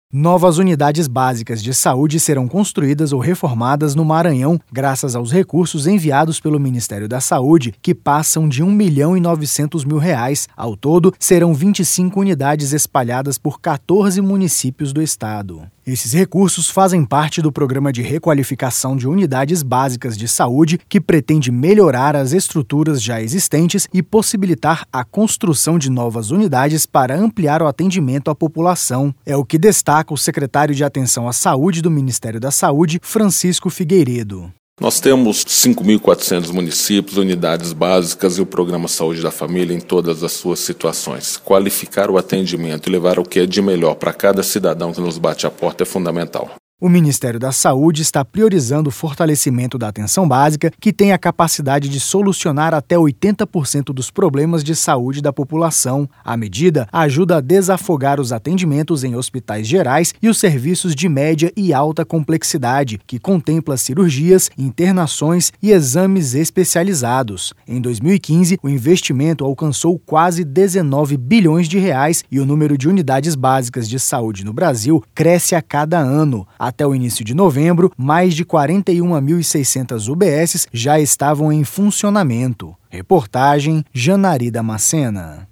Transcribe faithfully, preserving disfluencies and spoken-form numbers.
Novas unidades básicas de saúde serão construídas ou reformadas no Maranhão, graças aos recursos enviados pelo Ministério da Saúde, que passam de um milhão e novecentos mil reais. Ao todo, serão vinte e cinco unidades espalhadas por quatorze municípios do estado. Esses recursos fazem parte do programa de requalificação de unidades básicas de saúde, que pretende melhorar as estruturas já existentes e possibilitar a construção de novas unidades para ampliar o atendimento à população. É o que destaca o secretário de Atenção à Saúde do Ministério da Saúde, Francisco Figueiredo. Nós temos cinco mil e quatrocentos municípios, unidades básicas e o Programa Saúde da Família em todas as suas situações. Qualificar o atendimento e levar o que é de melhor para cada cidadão que nos bate à porta é fundamental. O Ministério da Saúde está priorizando o fortalecimento da atenção básica, que tem a capacidade de solucionar até oitenta por cento dos problemas de saúde da população. A medida ajuda a desafogar os atendimentos em hospitais gerais e os serviços de média e alta complexidade, que contempla cirurgias, internações e exames especializados. Em dois mil e quinze, o investimento alcançou quase dezenove bilhões de reais e o número de unidades básicas de saúde no Brasil cresce a cada ano. Até o início de novembro, mais de quarenta e uma mil e seiscentas U B S já estavam em funcionamento. Reportagem Janari Damascena.